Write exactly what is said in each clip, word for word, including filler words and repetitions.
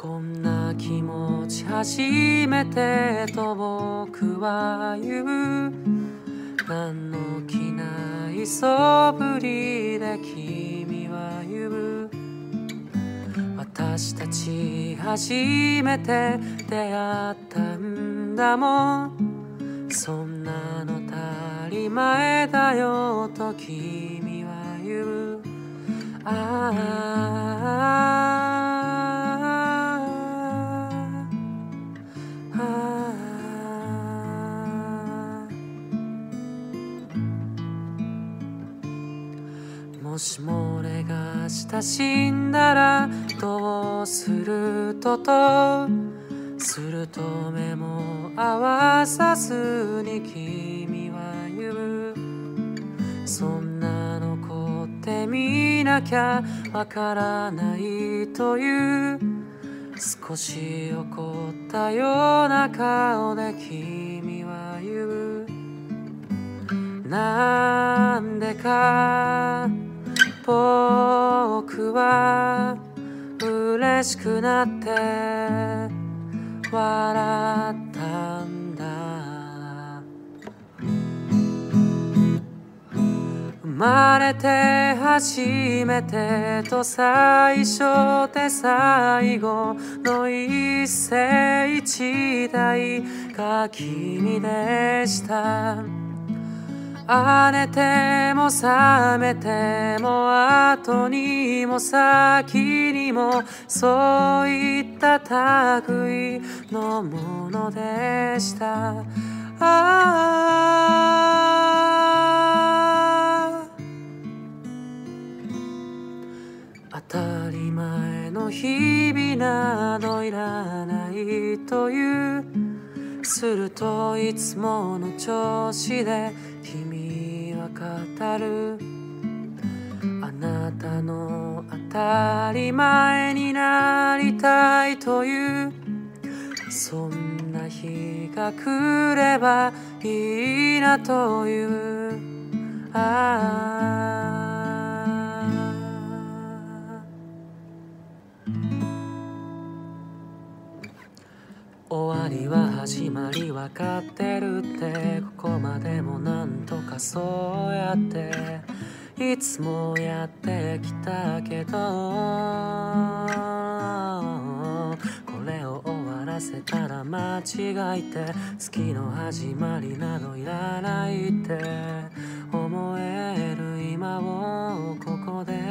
こんな気持ち初めてと僕は言う。何の気ない素振りで君は言う。私たち初めて出会ったんだもん。そんなの当たり前だよと君は言う。ああもしも俺が親しんだらどうするととすると目も合わさずに君は言う。そんなのこってみなきゃわからないという少し怒ったような顔で君は言う。なんでか僕は嬉しくなって笑ったんだ。生まれて初めてと最初で最後の一世一代が君でした。跳ねても覚めても後にも先にもそういった類のものでした。ああ当たり前の日々などいらないという。するといつもの調子で君は語る。あなたの当たり前になりたいという。そんな日が来ればいいなという。ああ終わりは始まりわかってるって。ここまでもなんとかそうやっていつもやってきたけど、これを終わらせたら間違いって月の始まりなどいらないって思える今をここで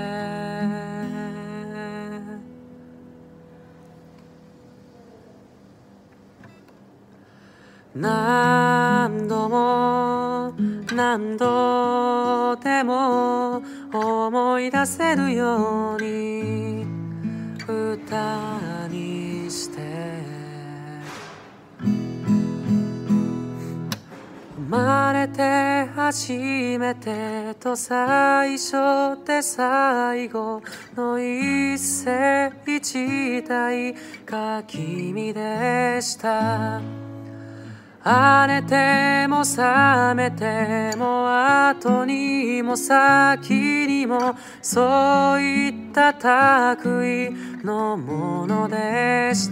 何度も何度でも思い出せるように歌にして生まれて初めてと最初で最後の一世一代が君でした。跳ねても覚めても後にも先にもそういった類のものでした。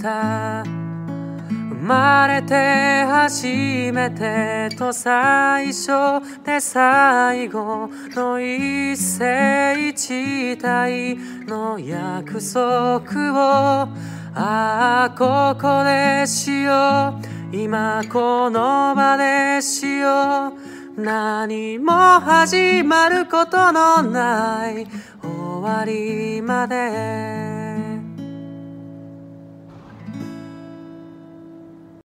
生まれて初めてと最初で最後の一世一代の約束をああここでしよう今この場でしよう。何も始まることのない終わりまで